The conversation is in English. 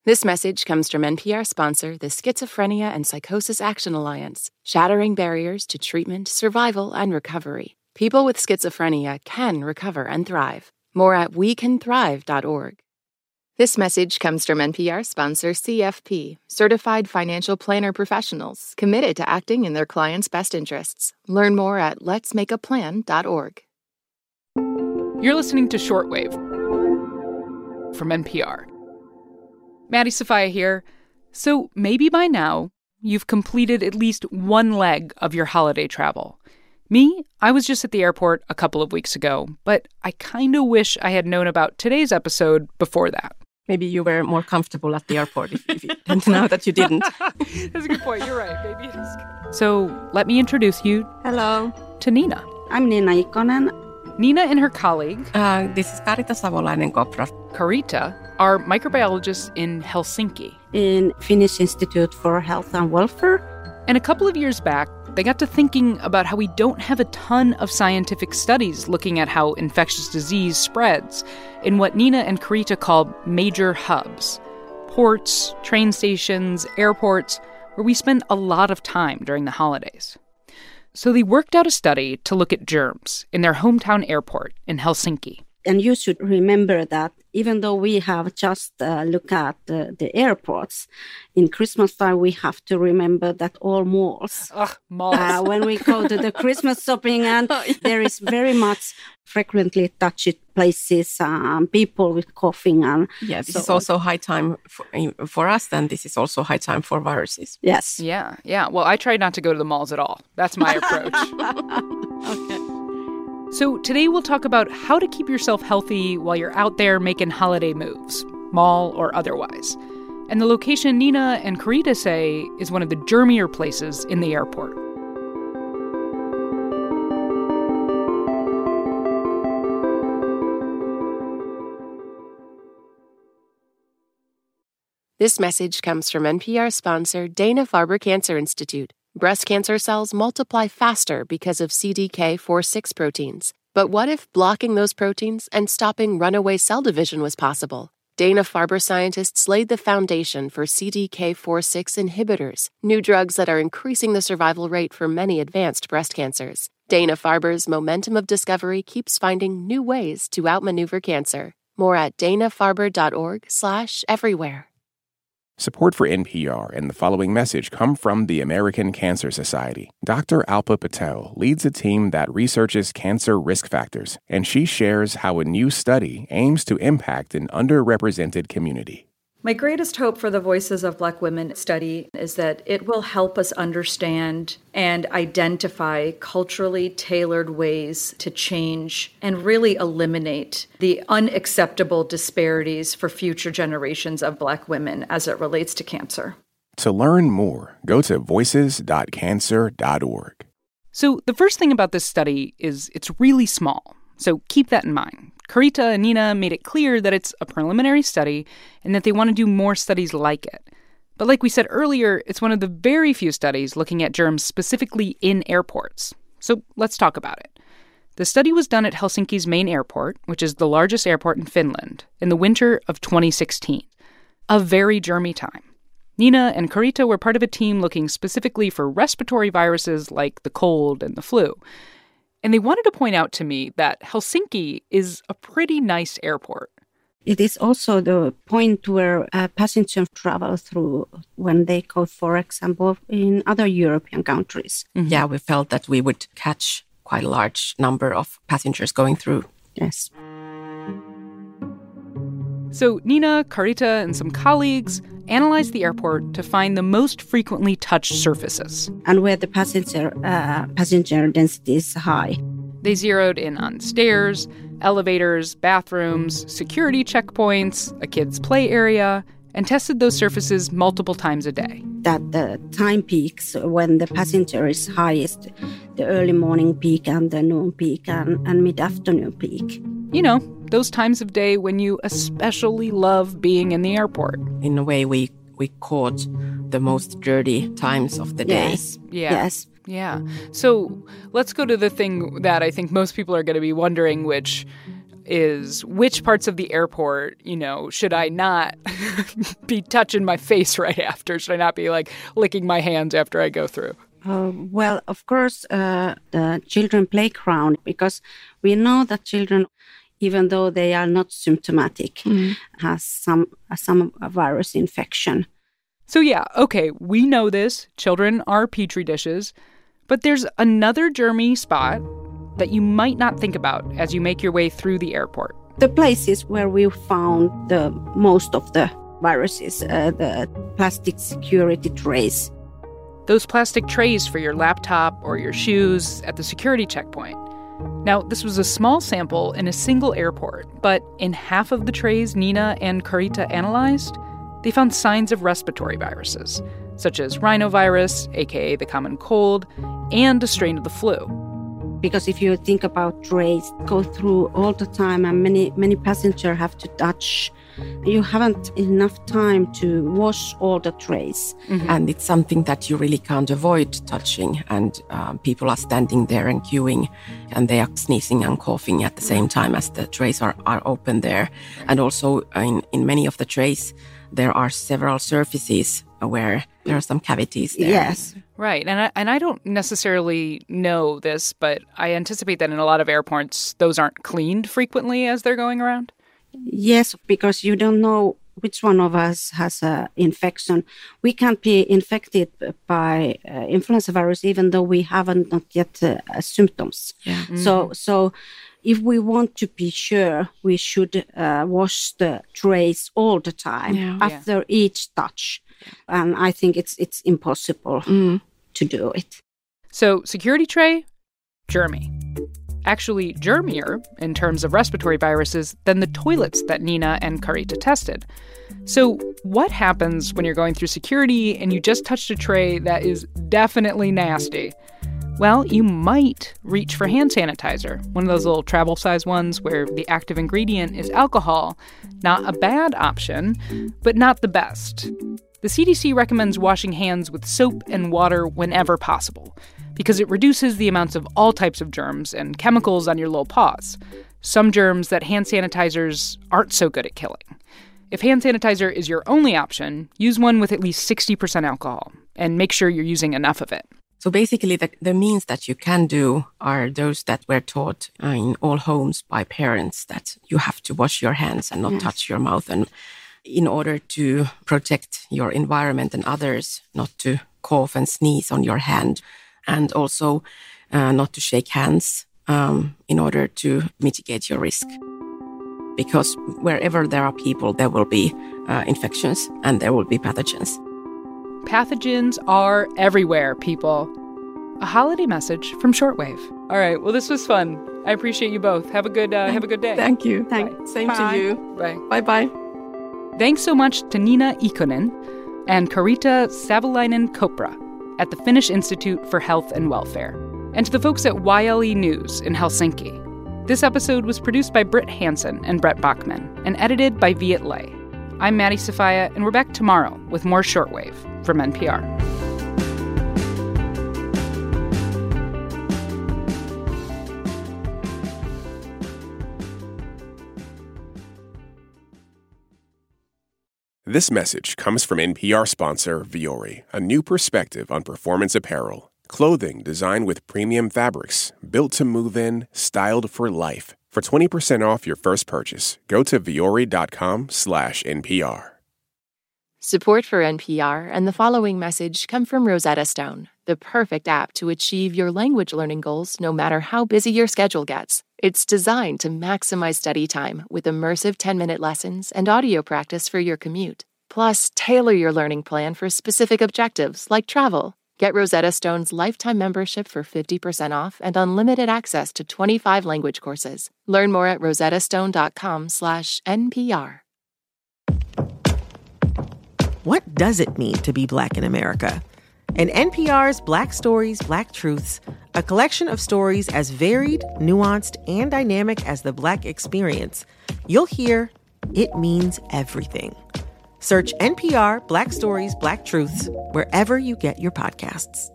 This message comes from NPR sponsor, the Schizophrenia and Psychosis Action Alliance, shattering barriers to treatment, survival, and recovery. People with schizophrenia can recover and thrive. More at wecanthrive.org. This message comes from NPR sponsor, CFP, Certified Financial Planner Professionals, committed to acting in their clients' best interests. Learn more at letsmakeaplan.org. You're listening to Shortwave from NPR. Maddie Sofia here. So maybe by now, you've completed at least one leg of your holiday travel. Me, I was just at the airport a couple of weeks ago, but I kind of wish I had known about today's episode before that. Maybe you were more comfortable at the airport and now that you didn't. That's a good point. You're right. Maybe it is. So let me introduce you Hello. to Nina. I'm Nina Ikonen. Nina and her colleague, This is Karita Savolainen-Kopra. Karita, are microbiologists in Helsinki. In Finnish Institute for Health and Welfare. And a couple of years back, they got to thinking about how we don't have a ton of scientific studies looking at how infectious disease spreads in what Nina and Karita call major hubs. Ports, train stations, airports, where we spend a lot of time during the holidays. So they worked out a study to look at germs in their hometown airport in Helsinki. And you should remember that even though we have just looked at the airports, in Christmas time we have to remember that all malls. Malls. When we go to the Christmas shopping, and there is very much frequently touched places, people with coughing. And yeah, this is also high time for us, and this is also high time for viruses. Yes. Yeah. Well, I try not to go to the malls at all. That's my approach. Okay. So today we'll talk about how to keep yourself healthy while you're out there making holiday moves, mall or otherwise. And the location Nina and Karita say is one of the germier places in the airport. This message comes from NPR sponsor, Dana-Farber Cancer Institute. Breast cancer cells multiply faster because of CDK4/6 proteins. But what if blocking those proteins and stopping runaway cell division was possible? Dana-Farber scientists laid the foundation for CDK4/6 inhibitors, new drugs that are increasing the survival rate for many advanced breast cancers. Dana-Farber's momentum of discovery keeps finding new ways to outmaneuver cancer. More at danafarber.org/everywhere. Support for NPR and the following message come from the American Cancer Society. Dr. Alpa Patel leads a team that researches cancer risk factors, and she shares how a new study aims to impact an underrepresented community. My greatest hope for the Voices of Black Women study is that it will help us understand and identify culturally tailored ways to change and really eliminate the unacceptable disparities for future generations of Black women as it relates to cancer. To learn more, go to voices.cancer.org. So the first thing about this study is it's really small. So keep that in mind. Karita and Nina made it clear that it's a preliminary study and that they want to do more studies like it. But like we said earlier, it's one of the very few studies looking at germs specifically in airports. So let's talk about it. The study was done at Helsinki's main airport, which is the largest airport in Finland, in the winter of 2016. A very germy time. Nina and Karita were part of a team looking specifically for respiratory viruses like the cold and the flu. And they wanted to point out to me that Helsinki is a pretty nice airport. It is also the point where passengers travel through when they go, for example, in other European countries. Mm-hmm. Yeah, we felt that we would catch quite a large number of passengers going through. Yes. So Nina, Karita, and some colleagues analyzed the airport to find the most frequently touched surfaces. And where the passenger density is high. They zeroed in on stairs, elevators, bathrooms, security checkpoints, a kid's play area, and tested those surfaces multiple times a day. That the time peaks when the passenger is highest, the early morning peak and the noon peak and mid-afternoon peak. You know, those times of day when you especially love being in the airport. In a way, we caught the most dirty times of the day. Yes. Yeah. Yes. Yeah. So let's go to the thing that I think most people are going to be wondering, which is which parts of the airport, should I not be touching my face right after? Should I not be, licking my hands after I go through? Well, of course, the children playground, because we know that children, even though they are not symptomatic, has some virus infection. So yeah, okay, we know this. Children are petri dishes. But there's another germy spot that you might not think about as you make your way through the airport. The places where we found the most of the viruses, the plastic security trays. Those plastic trays for your laptop or your shoes at the security checkpoint. Now, this was a small sample in a single airport, but in half of the trays Nina and Carita analyzed, they found signs of respiratory viruses, such as rhinovirus, aka the common cold, and a strain of the flu. Because if you think about trays, go through all the time, and many passengers have to touch. You haven't enough time to wash all the trays. Mm-hmm. And it's something that you really can't avoid touching. And people are standing there and queuing, and they are sneezing and coughing at the same time as the trays are open there. And also in many of the trays, there are several surfaces where there are some cavities there. Yes. Right. And I don't necessarily know this, but I anticipate that in a lot of airports, those aren't cleaned frequently as they're going around. Yes, because you don't know which one of us has an infection. We can't be infected by influenza virus even though we haven't not yet symptoms. Yeah. Mm-hmm. So if we want to be sure, we should wash the trays all the time after each touch. And I think it's impossible to do it. So security tray, germy. Actually germier in terms of respiratory viruses than the toilets that Nina and Carita tested. So what happens when you're going through security and you just touched a tray that is definitely nasty? Well, you might reach for hand sanitizer, one of those little travel-size ones where the active ingredient is alcohol. Not a bad option, but not the best. The CDC recommends washing hands with soap and water whenever possible, because it reduces the amounts of all types of germs and chemicals on your little paws, some germs that hand sanitizers aren't so good at killing. If hand sanitizer is your only option, use one with at least 60% alcohol, and make sure you're using enough of it. So basically, the means that you can do are those that were taught in all homes by parents, that you have to wash your hands and not touch your mouth, and in order to protect your environment and others, not to cough and sneeze on your hand. And also not to shake hands in order to mitigate your risk. Because wherever there are people, there will be infections and there will be pathogens. Pathogens are everywhere, people. A holiday message from Shortwave. All right, well, this was fun. I appreciate you both. Have a good day. Thank you. Thanks. Same Bye. to you. Bye. Bye-bye. Thanks so much to Nina Ikonen and Carita Savolainen-Kopra at the Finnish Institute for Health and Welfare, and to the folks at YLE News in Helsinki. This episode was produced by Britt Hansen and Brett Bachman and edited by Viet Le. I'm Maddie Sofia, and we're back tomorrow with more Shortwave from NPR. This message comes from NPR sponsor Vuori, a new perspective on performance apparel. Clothing designed with premium fabrics, built to move in, styled for life. For 20% off your first purchase, go to vuori.com/NPR. Support for NPR and the following message come from Rosetta Stone, the perfect app to achieve your language learning goals no matter how busy your schedule gets. It's designed to maximize study time with immersive 10-minute lessons and audio practice for your commute. Plus, tailor your learning plan for specific objectives like travel. Get Rosetta Stone's lifetime membership for 50% off and unlimited access to 25 language courses. Learn more at rosettastone.com/NPR. What does it mean to be Black in America? In NPR's Black Stories, Black Truths, a collection of stories as varied, nuanced, and dynamic as the Black experience, you'll hear it means everything. Search NPR Black Stories, Black Truths wherever you get your podcasts.